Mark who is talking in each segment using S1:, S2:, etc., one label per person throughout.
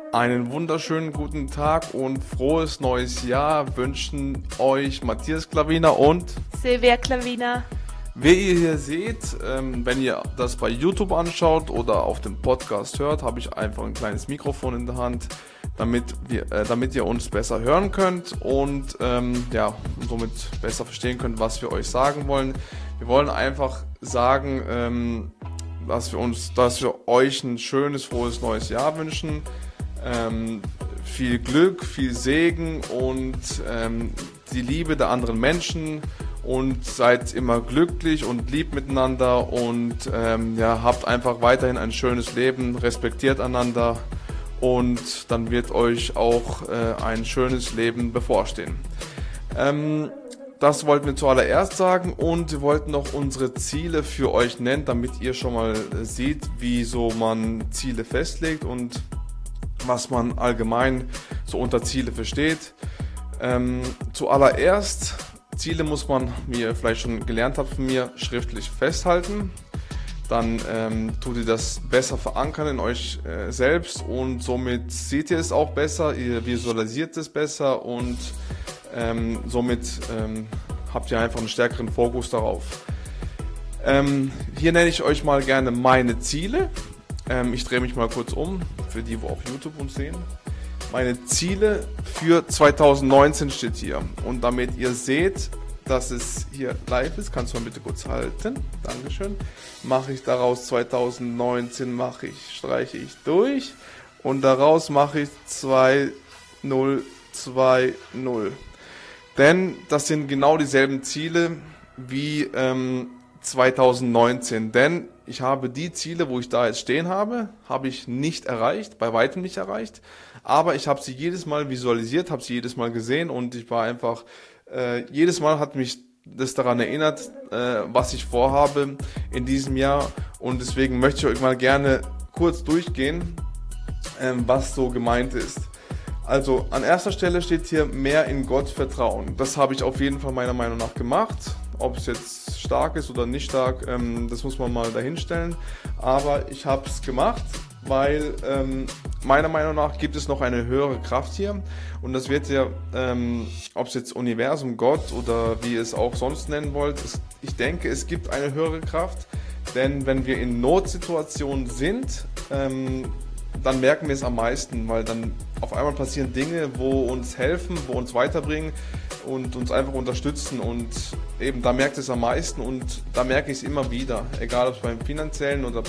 S1: Einen wunderschönen guten Tag und frohes neues Jahr wünschen euch Matthias Klaviner und
S2: Silvia Klaviner.
S1: wie ihr hier seht, wenn ihr das bei YouTube anschaut oder auf dem Podcast hört, habe ich einfach ein kleines Mikrofon in der Hand, damit ihr uns besser hören könnt und somit besser verstehen könnt, was wir euch sagen wollen. Wir wollen einfach sagen, dass wir euch ein schönes, frohes neues Jahr wünschen. Viel Glück, viel Segen und die Liebe der anderen Menschen und seid immer glücklich und lieb miteinander und habt einfach weiterhin ein schönes Leben, respektiert einander und dann wird euch auch ein schönes Leben bevorstehen. Das wollten wir zuallererst sagen und wir wollten noch unsere Ziele für euch nennen, damit ihr schon mal seht, wie so man Ziele festlegt und was man allgemein so unter Ziele versteht. Zuallererst, Ziele muss man, wie ihr vielleicht schon gelernt habt von mir, schriftlich festhalten. Dann tut ihr das besser verankern in euch selbst und somit seht ihr es auch besser, ihr visualisiert es besser und somit habt ihr einfach einen stärkeren Fokus darauf. Hier nenne ich euch mal gerne meine Ziele. Ich drehe mich mal kurz um, für die, wo auf YouTube uns sehen. Meine Ziele für 2019 steht hier. Und damit ihr seht, dass es hier live ist, kannst du mal bitte kurz halten. Dankeschön. Mache ich daraus 2019, streiche ich durch. Und daraus mache ich 2020. Denn das sind genau dieselben Ziele wie 2019. Denn ich habe die Ziele, wo ich da jetzt stehen habe ich nicht erreicht, bei weitem nicht erreicht. Aber ich habe sie jedes Mal visualisiert, habe sie jedes Mal gesehen und ich war einfach, jedes Mal hat mich das daran erinnert, was ich vorhabe in diesem Jahr. Und deswegen möchte ich euch mal gerne kurz durchgehen, was so gemeint ist. Also an erster Stelle steht hier mehr in Gott vertrauen. Das habe ich auf jeden Fall meiner Meinung nach gemacht. Ob es jetzt stark ist oder nicht stark, das muss man mal dahinstellen. Aber ich habe es gemacht, weil meiner Meinung nach gibt es noch eine höhere Kraft hier. Und das wird ja, ob es jetzt Universum, Gott oder wie ihr es auch sonst nennen wollt, ich denke, es gibt eine höhere Kraft. Denn wenn wir in Notsituationen sind, dann merken wir es am meisten, weil dann auf einmal passieren Dinge, wo uns helfen, wo uns weiterbringen und uns einfach unterstützen und eben da merkt es am meisten und da merke ich es immer wieder, egal ob es beim finanziellen oder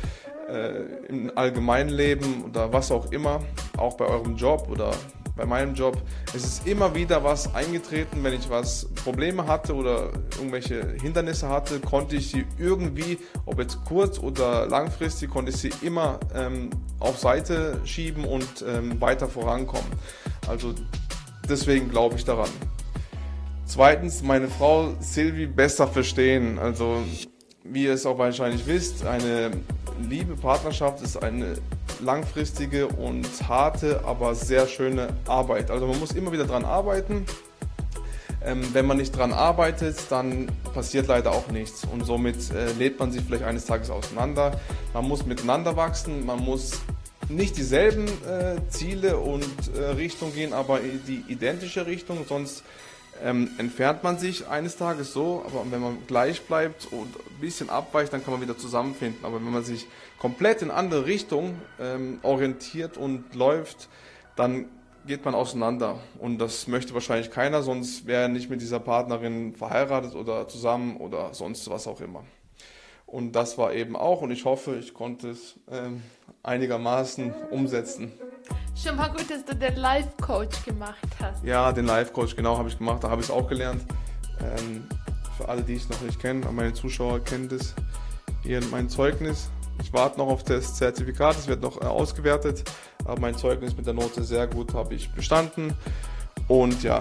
S1: im allgemeinen Leben oder was auch immer, auch bei eurem Job oder bei meinem Job. Es ist immer wieder was eingetreten, wenn ich Probleme hatte oder irgendwelche Hindernisse hatte, konnte ich sie irgendwie, ob jetzt kurz oder langfristig, konnte ich sie immer auf Seite schieben und weiter vorankommen. Also deswegen glaube ich daran. Zweitens, meine Frau Silvi besser verstehen. Also wie ihr es auch wahrscheinlich wisst, eine Liebe, Partnerschaft ist eine langfristige und harte, aber sehr schöne Arbeit. Also man muss immer wieder dran arbeiten. Wenn man nicht dran arbeitet, dann passiert leider auch nichts und somit lebt man sich vielleicht eines Tages auseinander. Man muss miteinander wachsen, man muss nicht dieselben Ziele und Richtung gehen, aber die identische Richtung, sonst entfernt man sich eines Tages so, aber wenn man gleich bleibt und ein bisschen abweicht, dann kann man wieder zusammenfinden. Aber wenn man sich komplett in andere Richtung orientiert und läuft, dann geht man auseinander. Und das möchte wahrscheinlich keiner, sonst wäre er nicht mit dieser Partnerin verheiratet oder zusammen oder sonst was auch immer. Und das war eben auch, und ich hoffe, ich konnte es einigermaßen umsetzen.
S2: Schon mal gut, dass du den Life-Coach gemacht hast.
S1: Ja, den Life-Coach, genau, habe ich gemacht. Da habe ich es auch gelernt. Für alle, die es noch nicht kennen, meine Zuschauer kennen das. Hier mein Zeugnis. Ich warte noch auf das Zertifikat, es wird noch ausgewertet. Aber mein Zeugnis mit der Note sehr gut, habe ich bestanden. Und ja,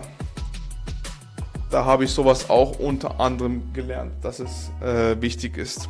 S1: da habe ich sowas auch unter anderem gelernt, dass es wichtig ist.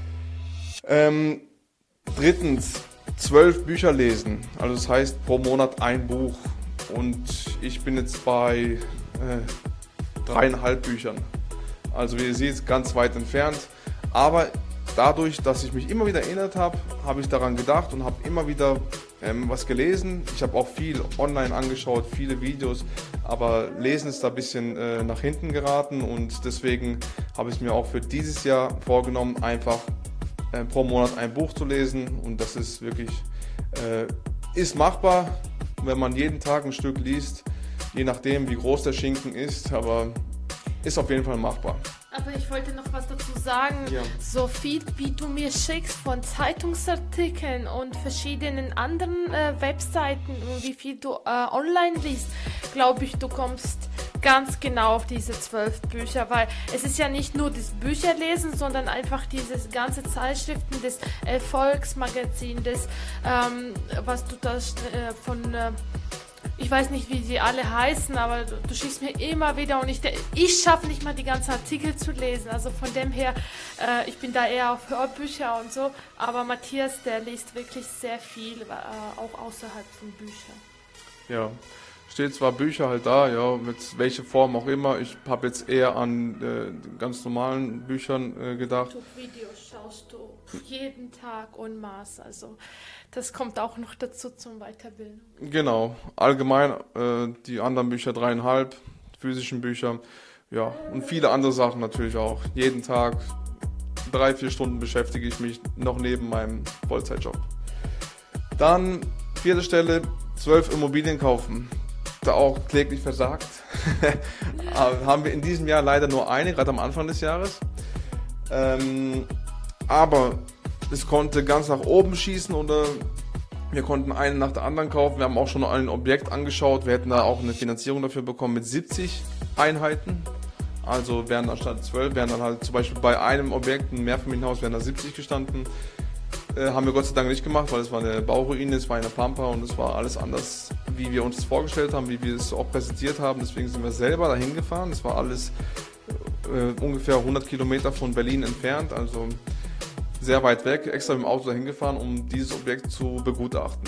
S1: Drittens, 12 Bücher lesen. Also das heißt pro Monat ein Buch. Und ich bin jetzt bei 3,5 Büchern. Also wie ihr seht, ganz weit entfernt. Aber dadurch, dass ich mich immer wieder erinnert habe, habe ich daran gedacht und habe immer wieder was gelesen. Ich habe auch viel online angeschaut, viele Videos, aber Lesen ist da ein bisschen nach hinten geraten und deswegen habe ich mir auch für dieses Jahr vorgenommen, einfach pro Monat ein Buch zu lesen und das ist wirklich, ist machbar, wenn man jeden Tag ein Stück liest, je nachdem wie groß der Schinken ist, aber ist auf jeden Fall machbar.
S2: Aber ich wollte noch was dazu sagen.
S1: Ja.
S2: So viel, wie du mir schickst von Zeitungsartikeln und verschiedenen anderen Webseiten und wie viel du online liest, glaube ich, du kommst ganz genau auf diese 12 Bücher, weil es ist ja nicht nur das Bücherlesen, sondern einfach diese ganze Zeitschriften, das Erfolgsmagazin, das, was du da von... ich weiß nicht, wie sie alle heißen, aber du schickst mir immer wieder und ich schaffe nicht mal die ganzen Artikel zu lesen. Also von dem her, ich bin da eher auf Hörbücher und so. Aber Matthias, der liest wirklich sehr viel, auch außerhalb von Büchern.
S1: Ja, steht zwar Bücher halt da, ja, mit welcher Form auch immer. Ich habe jetzt eher an ganz normalen Büchern gedacht.
S2: YouTube-Videos schaust du jeden Tag en masse, also das kommt auch noch dazu zum Weiterbildung.
S1: Genau, allgemein die anderen Bücher 3,5, physischen Bücher, ja, und viele andere Sachen natürlich auch. Jeden Tag 3-4 Stunden beschäftige ich mich noch neben meinem Vollzeitjob. Dann 4. Stelle, 12 Immobilien kaufen. Da auch kläglich versagt. Haben wir in diesem Jahr leider nur eine, gerade am Anfang des Jahres. Aber es konnte ganz nach oben schießen oder wir konnten eine nach der anderen kaufen. Wir haben auch schon ein Objekt angeschaut. Wir hätten da auch eine Finanzierung dafür bekommen mit 70 Einheiten. Also wären anstatt 12, wären dann halt zum Beispiel bei einem Objekt, ein Mehrfamilienhaus, wären da 70 gestanden. Haben wir Gott sei Dank nicht gemacht, weil es war eine Bauruine, es war eine Pampa und es war alles anders, wie wir uns das vorgestellt haben, wie wir es auch präsentiert haben. Deswegen sind wir selber dahin gefahren. Das war alles ungefähr 100 Kilometer von Berlin entfernt, also sehr weit weg, extra mit dem Auto dahin gefahren, um dieses Objekt zu begutachten.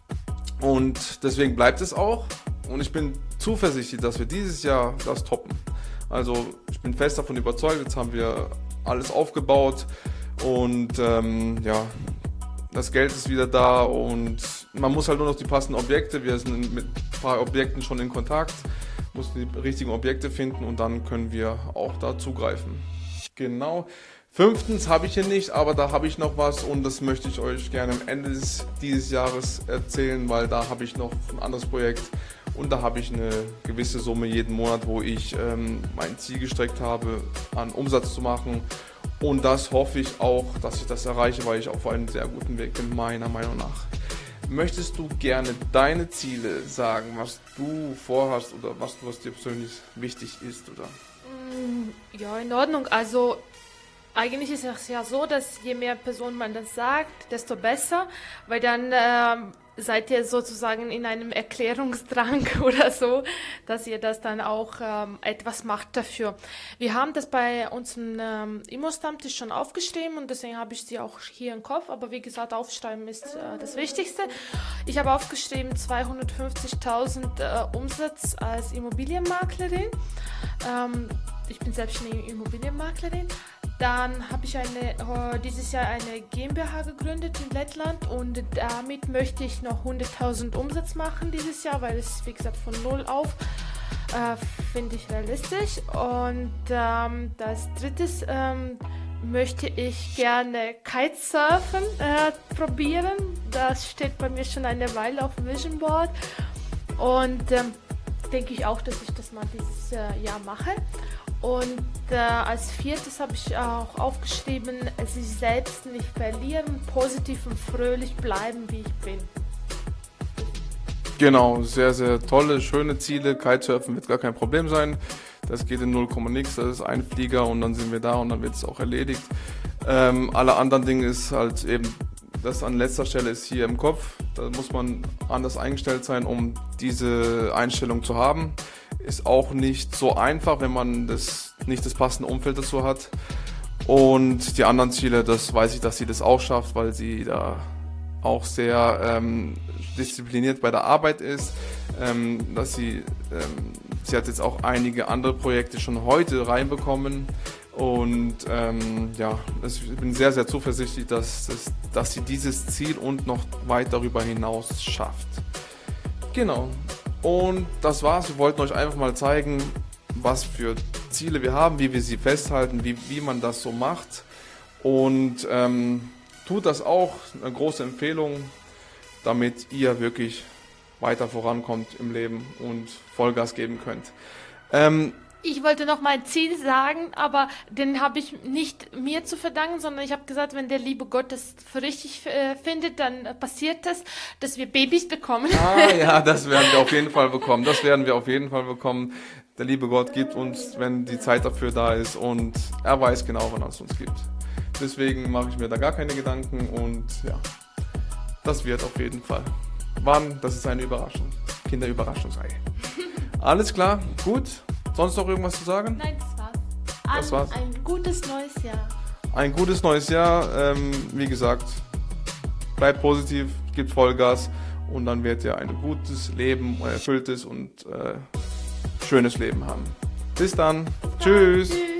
S1: Und deswegen bleibt es auch und ich bin zuversichtlich, dass wir dieses Jahr das toppen. Also ich bin fest davon überzeugt, jetzt haben wir alles aufgebaut und ja, das Geld ist wieder da und man muss halt nur noch die passenden Objekte, wir sind mit ein paar Objekten schon in Kontakt, müssen die richtigen Objekte finden und dann können wir auch da zugreifen. Genau. 5. habe ich hier nicht, aber da habe ich noch was und das möchte ich euch gerne am Ende dieses Jahres erzählen, weil da habe ich noch ein anderes Projekt und da habe ich eine gewisse Summe jeden Monat, wo ich mein Ziel gestreckt habe, an Umsatz zu machen und das hoffe ich auch, dass ich das erreiche, weil ich auf einem sehr guten Weg bin, meiner Meinung nach. Möchtest du gerne deine Ziele sagen, was du vorhast oder was dir persönlich wichtig ist, oder?
S2: Ja, in Ordnung. Also eigentlich ist es ja so, dass je mehr Personen man das sagt, desto besser, weil dann seid ihr sozusagen in einem Erklärungsdrang oder so, dass ihr das dann auch etwas macht dafür. Wir haben das bei unserem Immo-Stammtisch schon aufgeschrieben und deswegen habe ich sie auch hier im Kopf, aber wie gesagt, aufschreiben ist das Wichtigste. Ich habe aufgeschrieben 250.000 Umsatz als Immobilienmaklerin. Ich bin selbstständige Immobilienmaklerin. Dann habe ich dieses Jahr eine GmbH gegründet in Lettland und damit möchte ich noch 100.000 Umsatz machen dieses Jahr, weil es, wie gesagt, von 0 auf finde ich realistisch. Und als drittes möchte ich gerne Kitesurfen probieren. Das steht bei mir schon eine Weile auf dem Vision Board und denke ich auch, dass ich das mal dieses Jahr mache. Und als viertes habe ich auch aufgeschrieben, sich selbst nicht verlieren, positiv und fröhlich bleiben, wie ich bin.
S1: Genau, sehr, sehr tolle, schöne Ziele. Kitesurfen wird gar kein Problem sein. Das geht in 0, nix. Das ist ein Flieger und dann sind wir da und dann wird es auch erledigt. Alle anderen Dinge ist halt eben, das an letzter Stelle ist hier im Kopf. Da muss man anders eingestellt sein, um diese Einstellung zu haben. Ist auch nicht so einfach, wenn man nicht das passende Umfeld dazu hat. Und die anderen Ziele, das weiß ich, dass sie das auch schafft, weil sie da auch sehr diszipliniert bei der Arbeit ist. Dass sie hat jetzt auch einige andere Projekte schon heute reinbekommen, Und ja, ich bin sehr, sehr zuversichtlich, dass sie dieses Ziel und noch weit darüber hinaus schafft. Genau. Und das war's. Wir wollten euch einfach mal zeigen, was für Ziele wir haben, wie wir sie festhalten, wie man das so macht. Und tut das auch, eine große Empfehlung, damit ihr wirklich weiter vorankommt im Leben und Vollgas geben könnt.
S2: Ich wollte noch mein Ziel sagen, aber den habe ich nicht mir zu verdanken, sondern ich habe gesagt, wenn der liebe Gott das für richtig findet, dann passiert das, dass wir Babys bekommen.
S1: Ah ja, das werden wir auf jeden Fall bekommen. Das werden wir auf jeden Fall bekommen. Der liebe Gott gibt uns, wenn die Zeit dafür da ist, und er weiß genau, wann er es uns gibt. Deswegen mache ich mir da gar keine Gedanken und ja, das wird auf jeden Fall. Wann? Das ist eine Überraschung. Kinderüberraschungsei. Alles klar, gut. Sonst noch irgendwas zu sagen?
S2: Nein, das war's. Ein gutes neues Jahr.
S1: Ein gutes neues Jahr. Wie gesagt, bleibt positiv, gibt Vollgas und dann werdet ihr ein gutes Leben, ein erfülltes und schönes Leben haben. Bis dann. Tschüss.